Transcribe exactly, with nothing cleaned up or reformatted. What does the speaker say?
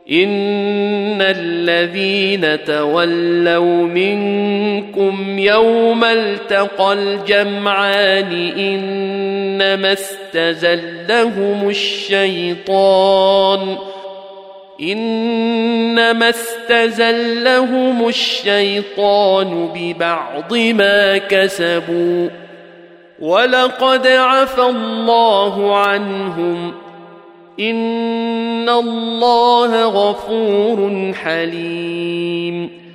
إن الذين تولوا منكم يوم التقى الجمعان إنما استزلهم الشيطان إنما استزلهم الشيطان ببعض ما كسبوا ولقد عفى الله عنهم إن الله غفور حليم